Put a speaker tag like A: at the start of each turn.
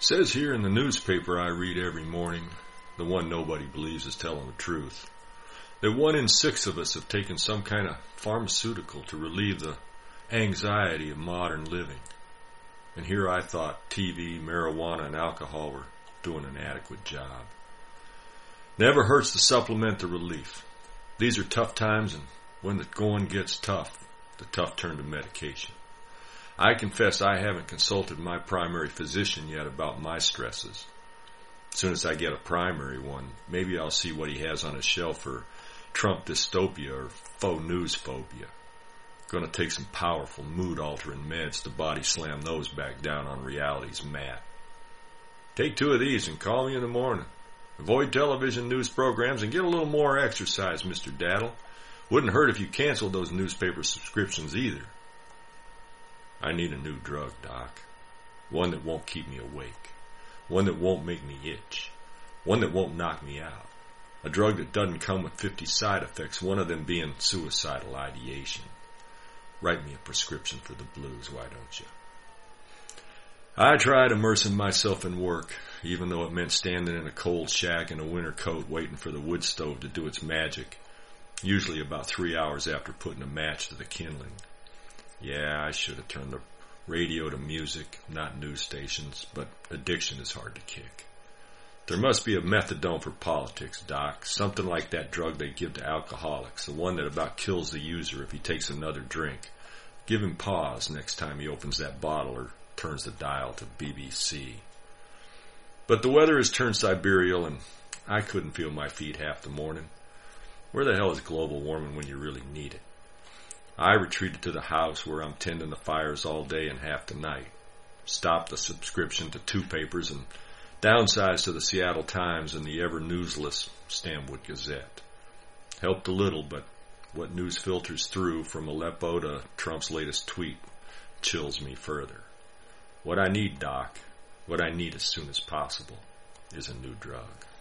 A: says here in the newspaper I read every morning, the one nobody believes is telling the truth, that 1 in 6 of us have taken some kind of pharmaceutical to relieve the anxiety of modern living. And here I thought TV, marijuana, and alcohol were doing an adequate job. Never hurts to supplement the relief. These are tough times, and when the going gets tough, the tough turn to medication. I confess I haven't consulted my primary physician yet about my stresses. As soon as I get a primary one, maybe I'll see what he has on his shelf for Trump dystopia or faux news phobia. Going to take some powerful mood-altering meds to body slam those back down on reality's mat. Take 2 of these and call me in the morning. Avoid television news programs and get a little more exercise, Mr. Daddle. Wouldn't hurt if you canceled those newspaper subscriptions either. I need a new drug, Doc. One that won't keep me awake. One that won't make me itch. One that won't knock me out. A drug that doesn't come with 50 side effects, one of them being suicidal ideation. Write me a prescription for the blues, why don't you? I tried immersing myself in work, even though it meant standing in a cold shack in a winter coat waiting for the wood stove to do its magic, usually about 3 hours after putting a match to the kindling. Yeah, I should have turned the radio to music, not news stations, but addiction is hard to kick. There must be a methadone for politics, Doc, something like that drug they give to alcoholics, the one that about kills the user if he takes another drink. Give him pause next time he opens that bottle or turns the dial to BBC. But the weather has turned sidereal, and I couldn't feel my feet half the morning. Where the hell is global warming when you really need it? I retreated to the house where I'm tending the fires all day and half the night. Stopped the subscription to 2 papers and downsized to the Seattle Times and the ever-newsless Stanwood Gazette. Helped a little, but what news filters through from Aleppo to Trump's latest tweet chills me further. What I need, Doc, what I need as soon as possible, is a new drug.